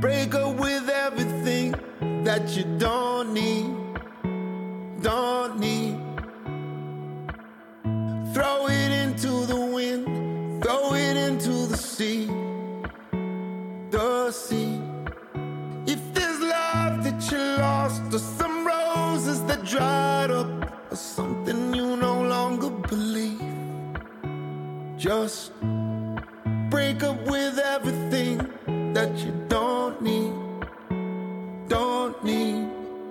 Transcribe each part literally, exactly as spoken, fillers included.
Break up with everything that you don't need, don't need. Throw it into the wind, throw it into the sea, the sea. If there's love that you lost, or some roses that dried up, or something you no longer believe, just break up with everything that you don't need, don't need.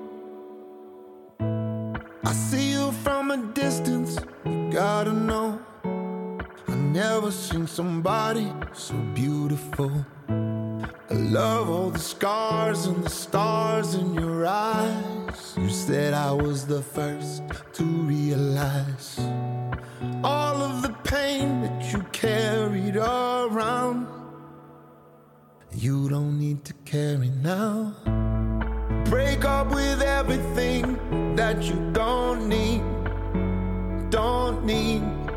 I see you from a distance, you gotta know, I never seen somebody so beautiful. I love all the scars and the stars in your eyes. You said I was the first to realize all of the pain that you carried around. You don't need to carry now. Break up with everything that you don't need, don't need.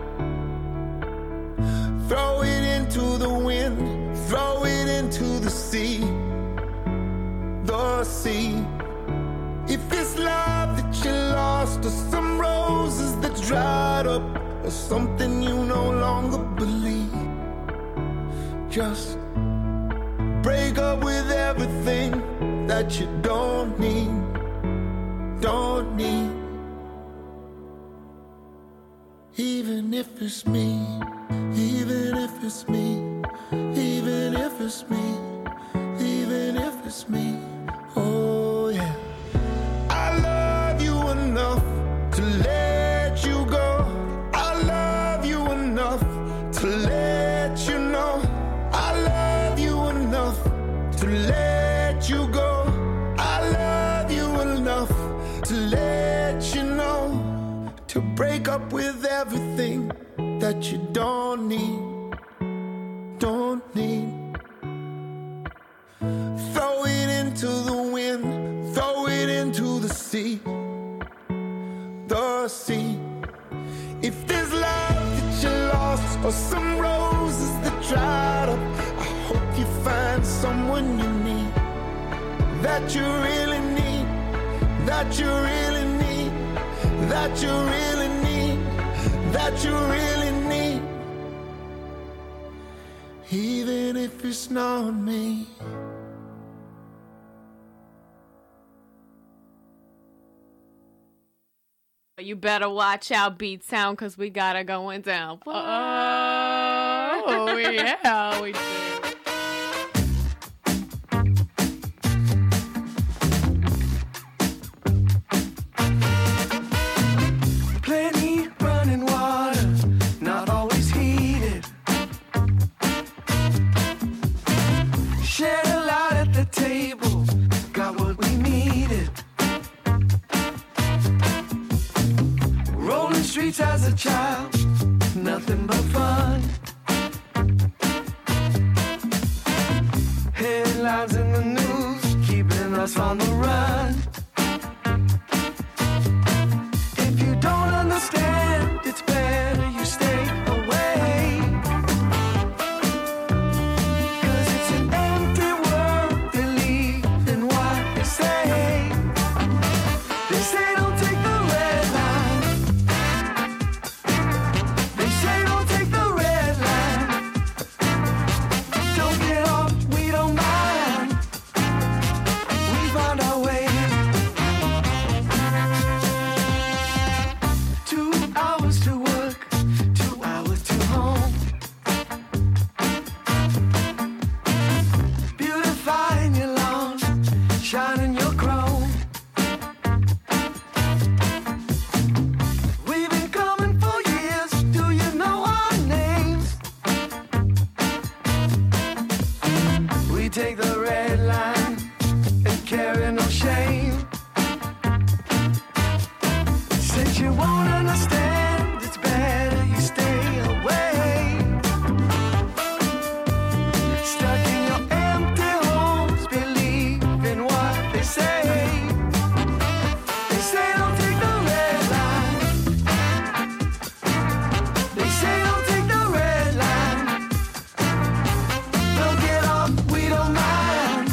Throw it into the wind, throw it into the sea, the sea. If it's love that you lost, or some roses that dried up, or something you no longer believe, just break up with everything that you don't need, don't need. Even if it's me, even if it's me, even if it's me, even if it's me, oh yeah. I love you enough to let you go. I love you enough to let you know. I love you enough to let you go. I love you enough to let you know. To break up with everything that you don't need, don't need. Throw it into the wind, throw it into the sea, the sea. If there's love that you lost, or some roses that dried up, I hope you find someone you need, that you really need, that you really need, that you really need, that you really need. Even if it's not me. You better watch out, Beat Sound, because we got it going down. Oh, yeah, we do. Plenty running water, not always heated. Shared a lot at the table, got what we needed. Rolling streets as a child, nothing but fun. Headlines in the news, keeping us on the run. If you don't understand, it's better you stay away. 'Cause it's an empty world, believe in what they say. They say don't take the red line. They say don't take the red line. Don't get off, we don't mind. We found our way. Two hours to work, two hours to home. Beautifying your lawn, shining your chrome. We've been coming for years, do you know our names? We take the red line and carry no shame. Since you won't understand, it's better you stay away. Stuck in your empty homes, believe in what they say. They say don't take the red line. They say don't take the red line. Don't get off, we don't mind.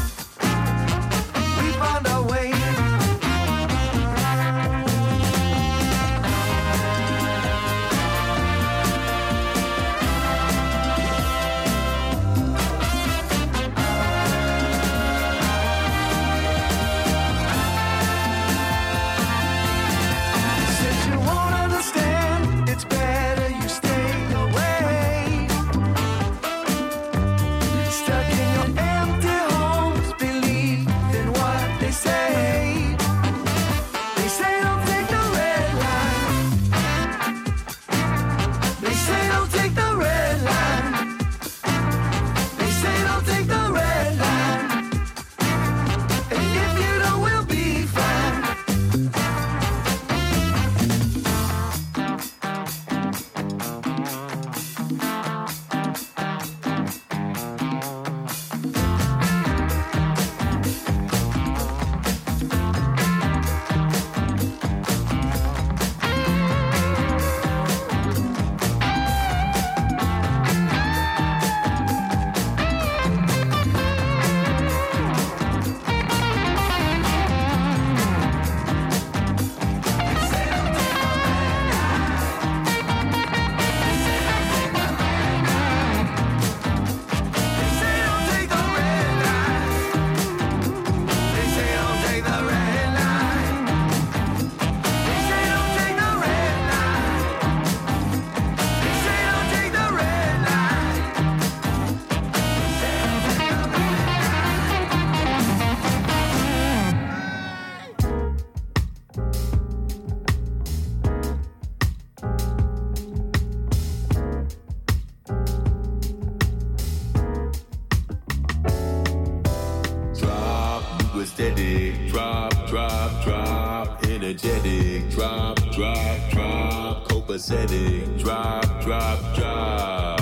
energetic. Drop, drop, drop. Copacetic. Drop, drop, drop.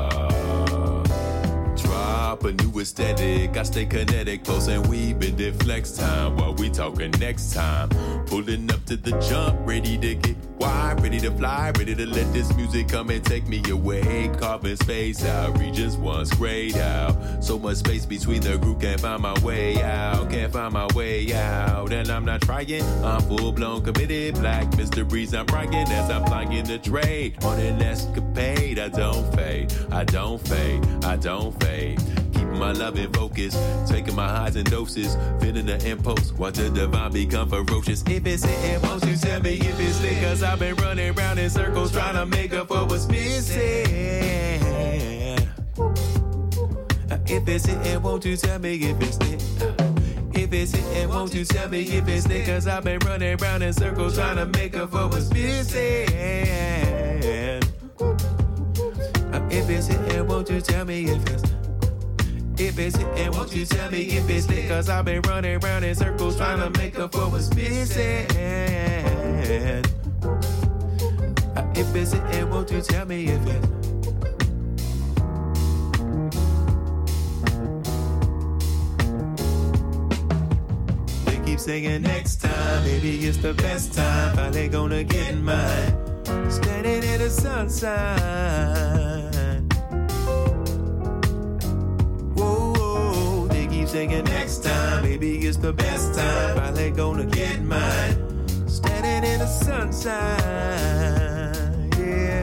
Drop a new aesthetic. I stay kinetic, close and we bend it flex time while we talking next time. Pulling up to the jump, ready to get wide, ready to fly, ready to let this music come and take me away. Carving space out, regions once grayed out. So much space between the group, can't find my way out, can't find my way out. And I'm not trying, I'm full blown committed. Black mysteries, I'm writing as I'm flying the trade. On an escapade, I don't fade, I don't fade, I don't fade. Keeping my love in focus, taking my highs and doses, feeling the impulse, watch the divine become ferocious. If it's hitting, won't you tell me if it's lit? Cause I've been running around in circles trying to make up for what's missing. If it's hitting, won't you tell me if it's lit? If it's hitting, won't you tell me if it's lit? Cause I've been running around in circles trying to make up for what's missing. If it's hitting, won't you tell me if it's If it's hitting, won't you tell me if it's lit? Cause I've been running around in circles trying to make up for what's missing. If it's hitting, won't you tell me if it's They keep saying next time, maybe it's the best time. Finally gonna get mine. Standing in the sunshine. Singing next time, maybe it's the best time. Finally gonna get mine. Standing in the sunshine, yeah.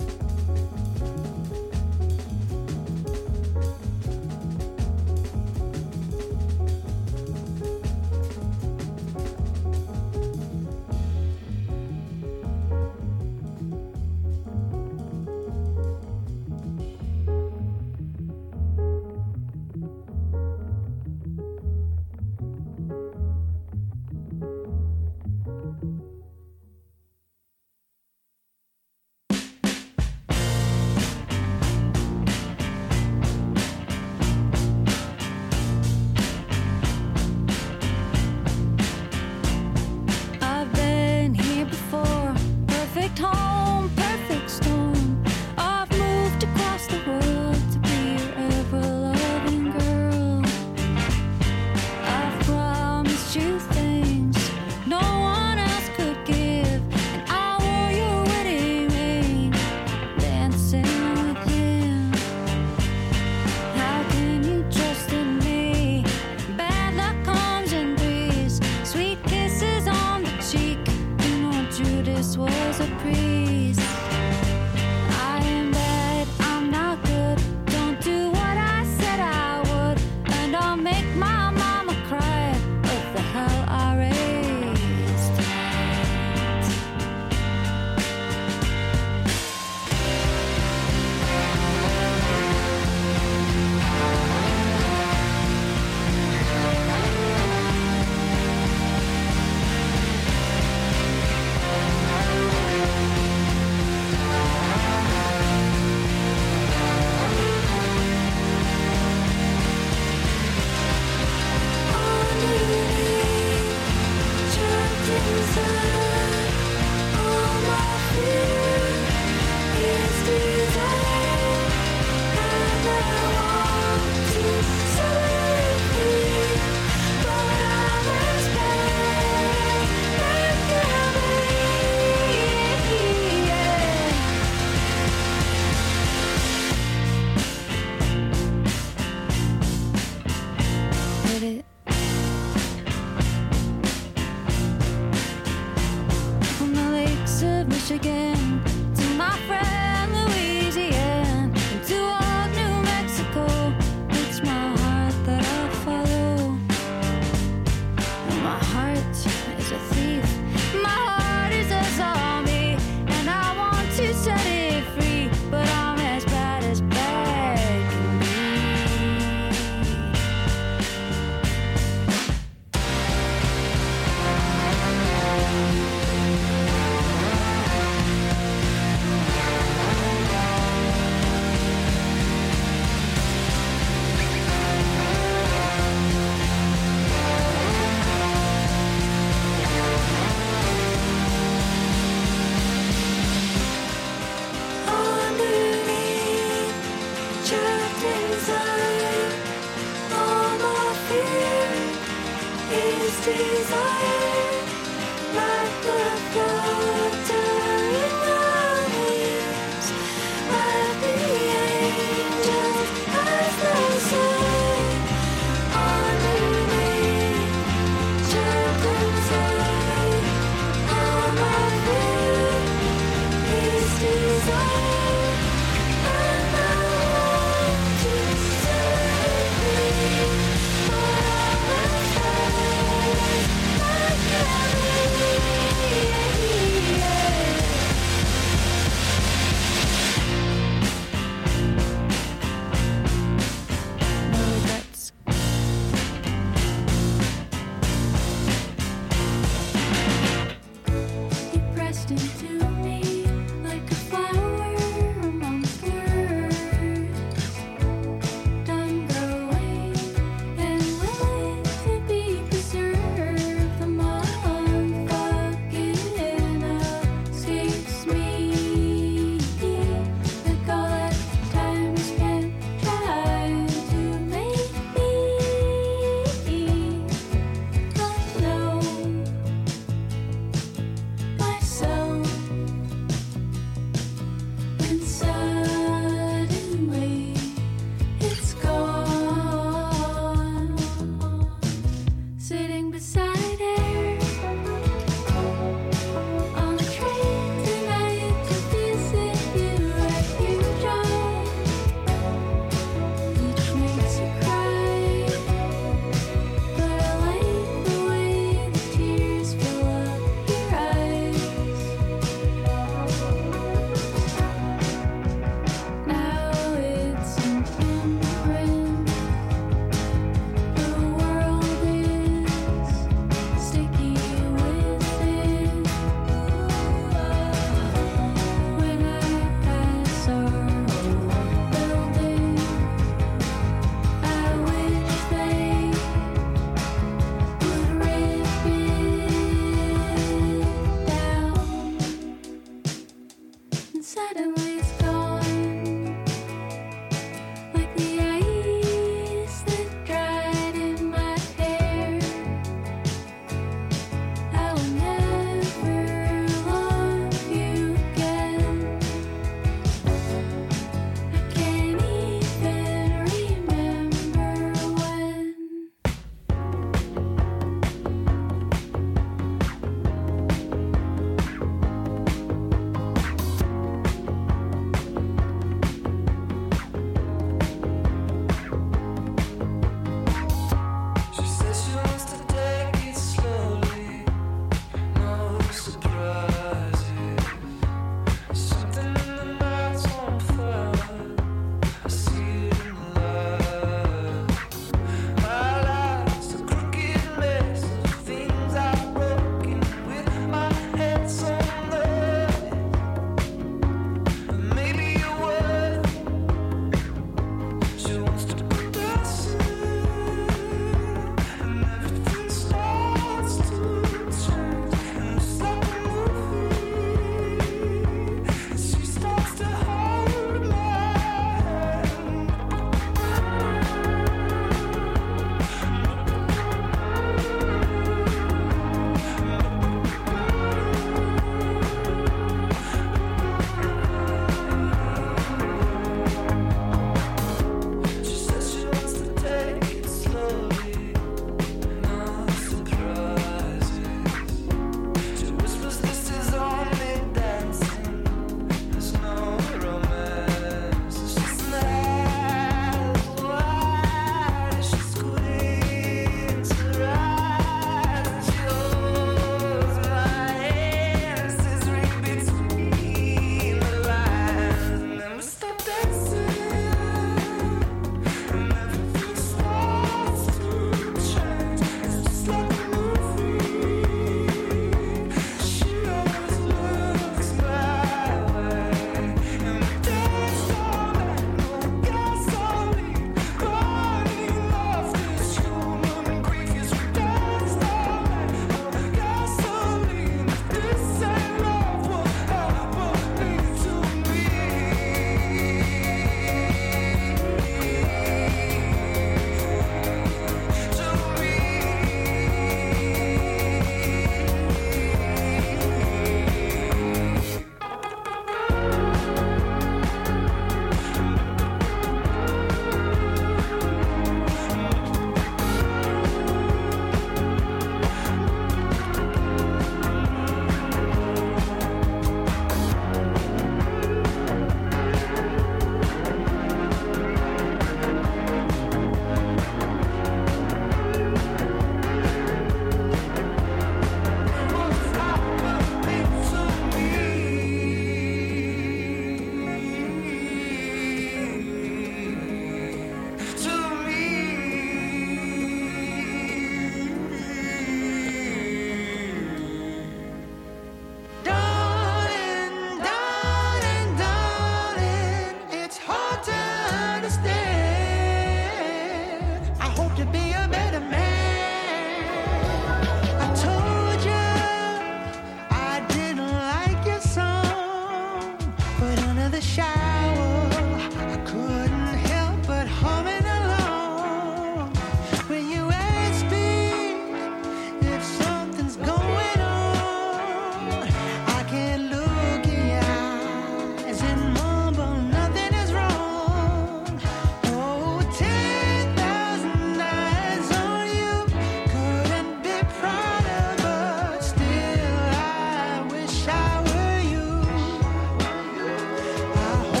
the shower, I couldn't help but humming along. When you ask me if something's going on, I can't look in your eyes and mumble nothing is wrong. Oh, ten thousand eyes on you, couldn't be prouder, but still I wish I were you. I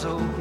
so